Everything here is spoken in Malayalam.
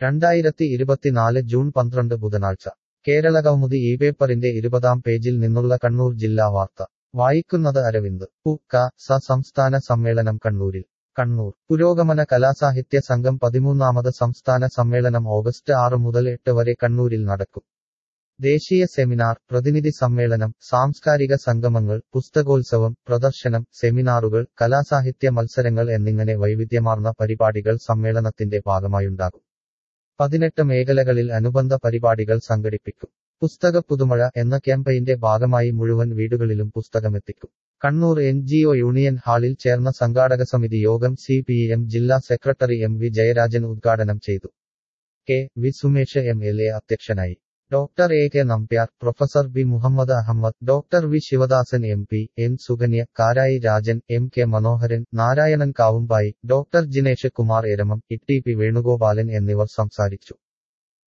2024 ജൂൺ 12 ബുധനാഴ്ച കേരളകൗമുദി ഈ പേപ്പറിന്റെ 20-ാം പേജിൽ നിന്നുള്ള കണ്ണൂർ ജില്ലാ വാർത്ത വായിക്കുന്നത് അരവിന്ദ്. സംസ്ഥാന സമ്മേളനം കണ്ണൂരിൽ. കണ്ണൂർ പുരോഗമന കലാസാഹിത്യ സംഘം 13ാമത് സംസ്ഥാന സമ്മേളനം ഓഗസ്റ്റ് 6 മുതൽ 8 വരെ കണ്ണൂരിൽ നടക്കും. ദേശീയ സെമിനാർ, പ്രതിനിധി സമ്മേളനം, സാംസ്കാരിക സംഗമങ്ങൾ, പുസ്തകോത്സവം, പ്രദർശനം, സെമിനാറുകൾ, കലാസാഹിത്യ മത്സരങ്ങൾ എന്നിങ്ങനെ വൈവിധ്യമാർന്ന പരിപാടികൾ സമ്മേളനത്തിന്റെ ഭാഗമായുണ്ടാകും. 18 മേഖലകളിൽ അനുബന്ധ പരിപാടികൾ സംഘടിപ്പിക്കും. പുസ്തക പുതുമഴ എന്ന ക്യാമ്പയിന്റെ ഭാഗമായി മുഴുവൻ വീടുകളിലും പുസ്തകമെത്തിക്കും. കണ്ണൂർ NGO യൂണിയൻ ഹാളിൽ ചേർന്ന സംഘാടകസമിതി യോഗം CPM ജില്ലാ സെക്രട്ടറി MV ജയരാജൻ ഉദ്ഘാടനം ചെയ്തു. KV സുമേഷ് MLA അധ്യക്ഷനായി. Doctor AK Nambiar, professor B Muhammad Ahammad, doctor V Sivadasan MP, N Sukanya, Karayi Rajan, MK Manoharan, Narayanan Kavumbayi, doctor Jinesh Kumar Eramam, TP Venugopalan എന്നിവർ സംസാരിച്ചു.